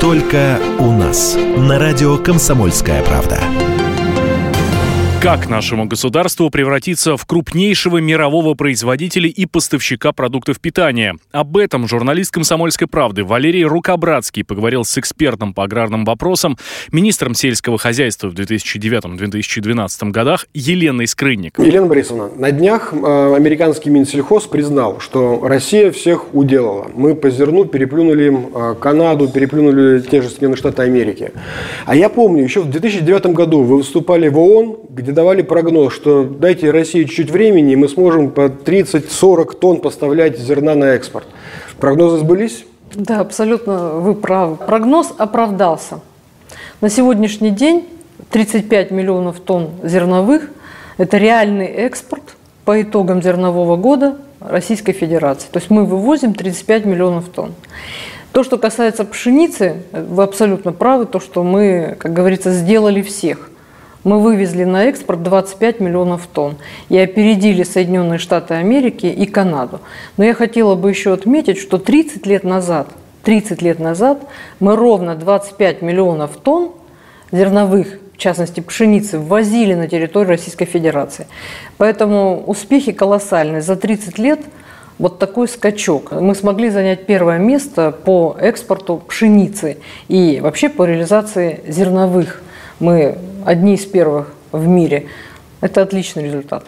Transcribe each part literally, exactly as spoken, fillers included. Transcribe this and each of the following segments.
Только у нас. На радио «Комсомольская правда». Как нашему государству превратиться в крупнейшего мирового производителя и поставщика продуктов питания? Об этом журналист «Комсомольской правды» Валерий Рукобратский поговорил с экспертом по аграрным вопросам, министром сельского хозяйства в две тысячи девятом — две тысячи двенадцатом годах Еленой Скрынник. Елена Борисовна, на днях э, американский Минсельхоз признал, что Россия всех уделала. Мы по зерну переплюнули э, Канаду, переплюнули те же Соединенные Штаты Америки. А я помню, еще в две тысячи девятом году вы выступали в ООН, где давали прогноз, что дайте России чуть-чуть времени, и мы сможем по тридцать-сорок тонн поставлять зерна на экспорт. Прогнозы сбылись? Да, абсолютно вы правы. Прогноз оправдался. На сегодняшний день тридцать пять миллионов тонн зерновых – это реальный экспорт по итогам зернового года Российской Федерации. То есть мы вывозим тридцать пять миллионов тонн. То, что касается пшеницы, вы абсолютно правы, то, что мы, как говорится, сделали всех. Мы вывезли на экспорт двадцать пять миллионов тонн и опередили Соединенные Штаты Америки и Канаду. Но я хотела бы еще отметить, что тридцать лет назад, тридцать лет назад мы ровно двадцать пять миллионов тонн зерновых, в частности пшеницы, ввозили на территорию Российской Федерации. Поэтому успехи колоссальные. За тридцать лет вот такой скачок. Мы смогли занять первое место по экспорту пшеницы и вообще по реализации зерновых. Мы одни из первых в мире. Это отличный результат.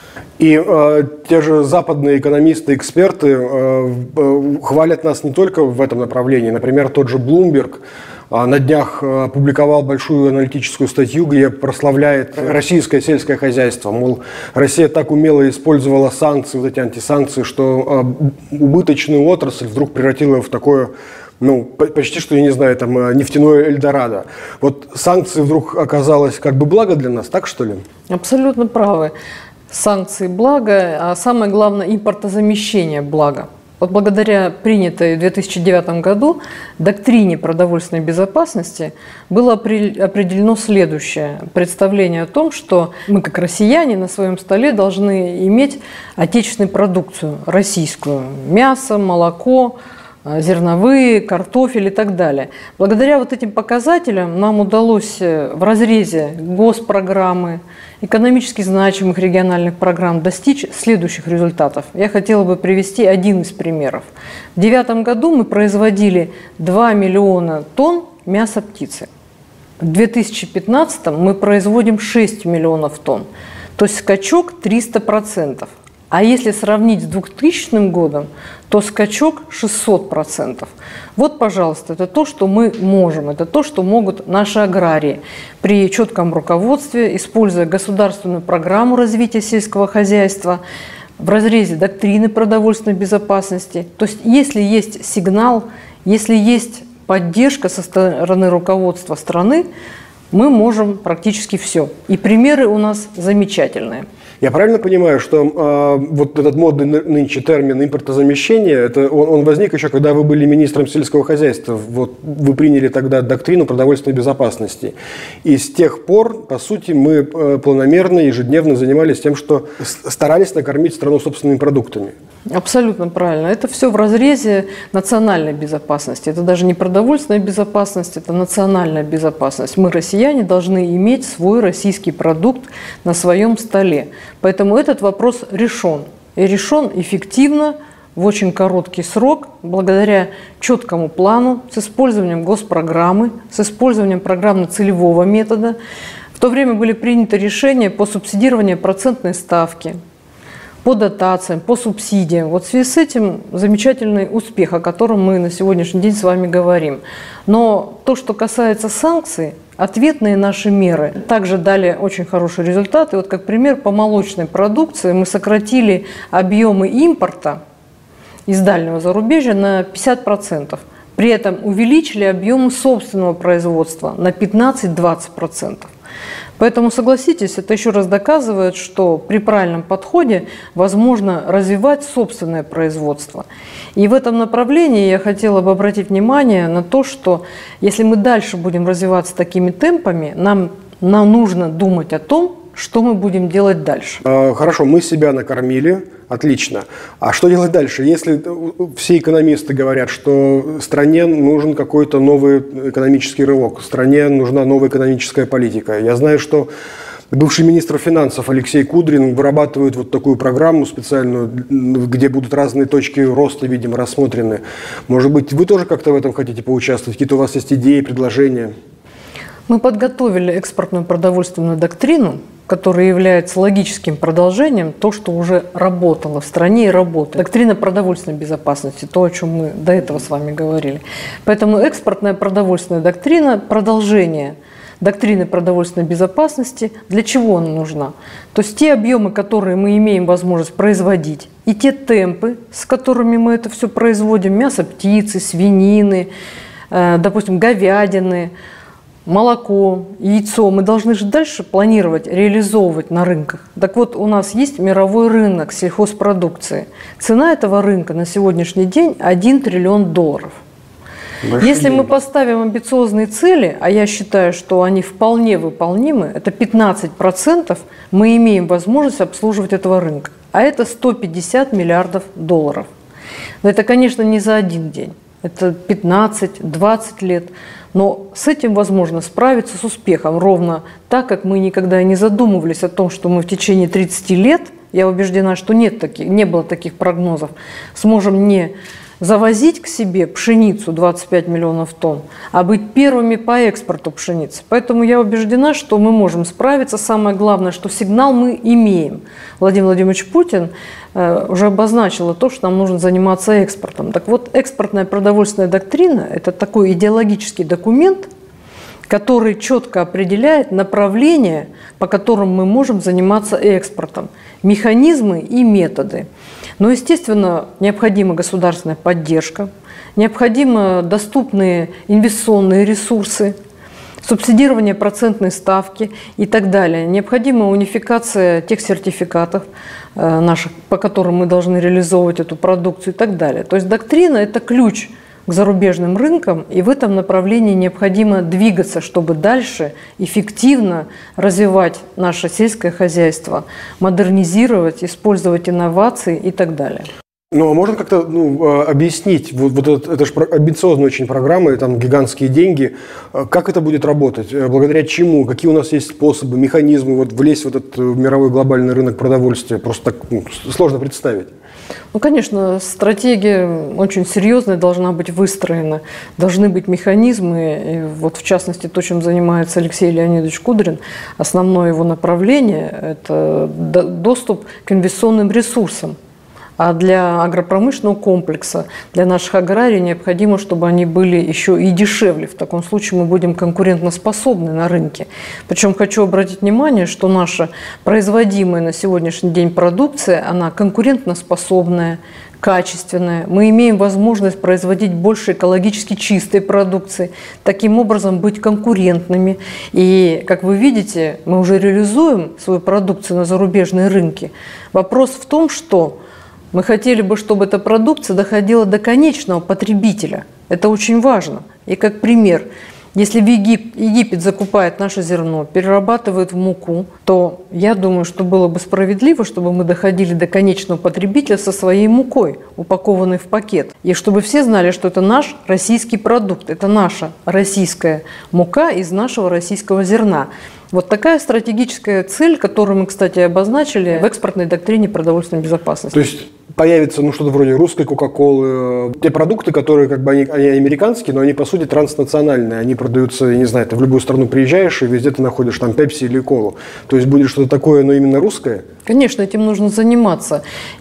И э, те же западные экономисты, эксперты э, э, хвалят нас не только в этом направлении. Например, тот же Bloomberg э, на днях опубликовал большую аналитическую статью, где прославляет российское сельское хозяйство. Мол, Россия так умело использовала санкции, вот эти антисанкции, что э, убыточную отрасль вдруг превратила в такое... Ну, почти что, я не знаю, там, нефтяное Эльдорадо. Вот санкции вдруг оказалось как бы благо для нас, так что ли? Абсолютно правы. Санкции благо, а самое главное импортозамещение благо. Вот благодаря принятой в две тысячи девятом году доктрине продовольственной безопасности было определено следующее представление о том, что мы, как россияне, на своем столе должны иметь отечественную продукцию, российскую: мясо, молоко, зерновые, картофель и так далее. Благодаря вот этим показателям нам удалось в разрезе госпрограммы, экономически значимых региональных программ достичь следующих результатов. Я хотела бы привести один из примеров. В две тысячи девятом году мы производили два миллиона тонн мяса птицы. В две тысячи пятнадцатом мы производим шесть миллионов тонн. То есть скачок триста процентов. А если сравнить с двухтысячным годом, то скачок шестьсот процентов. Вот, пожалуйста, это то, что мы можем, это то, что могут наши аграрии при четком руководстве, используя государственную программу развития сельского хозяйства в разрезе доктрины продовольственной безопасности. То есть, если есть сигнал, если есть поддержка со стороны руководства страны, мы можем практически все. И примеры у нас замечательные. Я правильно понимаю, что э, вот этот модный нынче термин импортозамещение, это он, он возник еще, когда вы были министром сельского хозяйства. Вот вы приняли тогда доктрину продовольственной безопасности. И с тех пор, по сути, мы э, планомерно, ежедневно занимались тем, что старались накормить страну собственными продуктами. Абсолютно правильно. Это все в разрезе национальной безопасности. Это даже не продовольственная безопасность, это национальная безопасность. Мы, россияне, должны иметь свой российский продукт на своем столе. Поэтому этот вопрос решен. И решен эффективно, в очень короткий срок, благодаря четкому плану, с использованием госпрограммы, с использованием программно-целевого метода. В то время были приняты решения по субсидированию процентной ставки, по дотациям, по субсидиям. Вот в связи с этим замечательный успех, о котором мы на сегодняшний день с вами говорим. Но то, что касается санкций, ответные наши меры также дали очень хорошие результаты. Вот как пример, по молочной продукции мы сократили объемы импорта из дальнего зарубежья на пятьдесят процентов. При этом увеличили объемы собственного производства на пятнадцать-двадцать процентов. Поэтому, согласитесь, это еще раз доказывает, что при правильном подходе возможно развивать собственное производство. И в этом направлении я хотела бы обратить внимание на то, что если мы дальше будем развиваться такими темпами, нам, нам нужно думать о том, что мы будем делать дальше. Хорошо, мы себя накормили, Отлично. А что делать дальше? Если все экономисты говорят, что стране нужен какой-то новый экономический рывок, стране нужна новая экономическая политика. Я знаю, что бывший министр финансов Алексей Кудрин вырабатывает вот такую программу специальную, где будут разные точки роста, видимо, рассмотрены. Может быть, вы тоже как-то в этом хотите поучаствовать? Какие-то у вас есть идеи, предложения? Мы подготовили экспортную продовольственную доктрину, которая является логическим продолжением того, что уже работало в стране и работает. Доктрина продовольственной безопасности, то, о чем мы до этого с вами говорили. Поэтому экспортная продовольственная доктрина – продолжение доктрины продовольственной безопасности. Для чего она нужна? То есть те объемы, которые мы имеем возможность производить, и те темпы, с которыми мы это все производим, мясо птицы, свинины, э, допустим, говядины, молоко, яйцо, мы должны же дальше планировать, реализовывать на рынках. Так вот, у нас есть мировой рынок сельхозпродукции. Цена этого рынка на сегодняшний день один триллион долларов. Большие Если деньги. Мы поставим амбициозные цели, а я считаю, что они вполне выполнимы, это пятнадцать процентов мы имеем возможность обслуживать этого рынка. А это сто пятьдесят миллиардов долларов. Но это, конечно, не за один день. Это пятнадцать-двадцать лет. Но с этим возможно справиться с успехом. Ровно так, как мы никогда не задумывались о том, что мы в течение тридцати лет, я убеждена, что нет таких, не было таких прогнозов, сможем не завозить к себе пшеницу двадцать пять миллионов тонн, а быть первыми по экспорту пшеницы. Поэтому я убеждена, что мы можем справиться. Самое главное, что сигнал мы имеем. Владимир Владимирович Путин э, уже обозначил то, что нам нужно заниматься экспортом. Так вот, экспортная продовольственная доктрина – это такой идеологический документ, который четко определяет направление, по которым мы можем заниматься экспортом, механизмы и методы. Но, естественно, необходима государственная поддержка, необходимы доступные инвестиционные ресурсы, субсидирование процентной ставки и так далее. Необходима унификация тех сертификатов наших, по которым мы должны реализовывать эту продукцию и так далее. То есть доктрина – это ключ к зарубежным рынкам, и в этом направлении необходимо двигаться, чтобы дальше эффективно развивать наше сельское хозяйство, модернизировать, использовать инновации и так далее. Ну, а можно как-то ну, объяснить, вот, вот это, это же амбициозная очень программа, и там гигантские деньги, как это будет работать, благодаря чему, какие у нас есть способы, механизмы вот, влезть в этот мировой глобальный рынок продовольствия, просто так ну, сложно представить. Ну, конечно, стратегия очень серьезная должна быть выстроена, должны быть механизмы, и вот в частности то, чем занимается Алексей Леонидович Кудрин, основное его направление – это доступ к инвестиционным ресурсам. А для агропромышленного комплекса, для наших аграрий необходимо, чтобы они были еще и дешевле. В таком случае мы будем конкурентоспособны на рынке. Причем хочу обратить внимание, что наша производимая на сегодняшний день продукция, она конкурентоспособная, качественная. Мы имеем возможность производить больше экологически чистой продукции, таким образом быть конкурентными. И, как вы видите, мы уже реализуем свою продукцию на зарубежные рынки. Вопрос в том, что мы хотели бы, чтобы эта продукция доходила до конечного потребителя. Это очень важно. И как пример, если в Егип... Египет закупает наше зерно, перерабатывает в муку, то я думаю, что было бы справедливо, чтобы мы доходили до конечного потребителя со своей мукой, упакованной в пакет. И чтобы все знали, что это наш российский продукт, это наша российская мука из нашего российского зерна. Вот такая стратегическая цель, которую мы, кстати, обозначили в экспортной доктрине продовольственной безопасности. То есть появится ну, что-то вроде русской Кока-Колы, те продукты, которые как бы они, они американские, но они по сути транснациональные, они продаются, я не знаю, ты в любую страну приезжаешь и везде ты находишь там пепси или колу. То есть будет что-то такое, но именно русское? Конечно, этим нужно заниматься.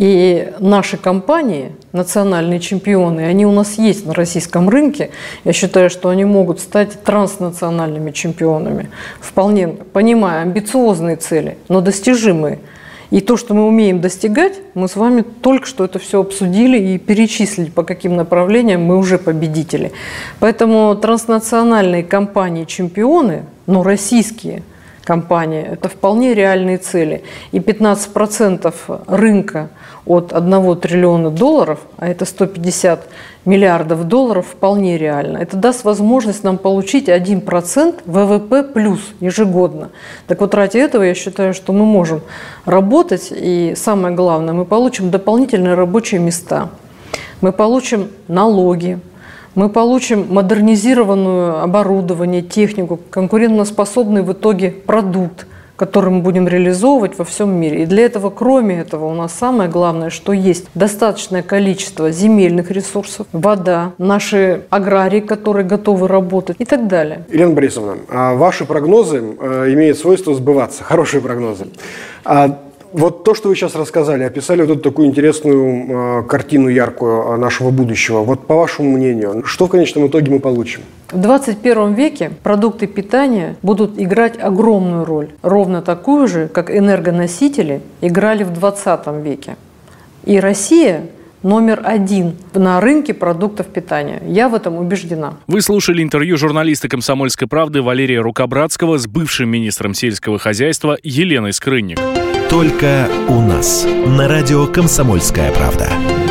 И наши компании, национальные чемпионы, они у нас есть на российском рынке. Я считаю, что они могут стать транснациональными чемпионами. Вполне понимая амбициозные цели, но достижимые. И то, что мы умеем достигать, мы с вами только что это все обсудили и перечислили, по каким направлениям мы уже победители. Поэтому транснациональные компании-чемпионы, но российские, компании – это вполне реальные цели. И пятнадцать процентов рынка от одного триллиона долларов, а это сто пятьдесят миллиардов долларов, вполне реально. Это даст возможность нам получить один процент вэ вэ пэ плюс ежегодно. Так вот, ради этого я считаю, что мы можем работать, и самое главное, мы получим дополнительные рабочие места, мы получим налоги, мы получим модернизированное оборудование, технику, конкурентоспособный в итоге продукт, который мы будем реализовывать во всем мире. И для этого, кроме этого, у нас самое главное, что есть достаточное количество земельных ресурсов, вода, наши аграрии, которые готовы работать и так далее. Елена Борисовна, ваши прогнозы имеют свойство сбываться, хорошие прогнозы. Вот то, что вы сейчас рассказали, описали вот эту такую интересную картину яркую нашего будущего. Вот по вашему мнению, что в конечном итоге мы получим? В двадцать первом веке продукты питания будут играть огромную роль, ровно такую же, как энергоносители играли в двадцатом веке. И Россия номер один на рынке продуктов питания. Я в этом убеждена. Вы слушали интервью журналиста «Комсомольской правды» Валерия Рукобратского с бывшим министром сельского хозяйства Еленой Скрынник. Только у нас. На радио «Комсомольская правда».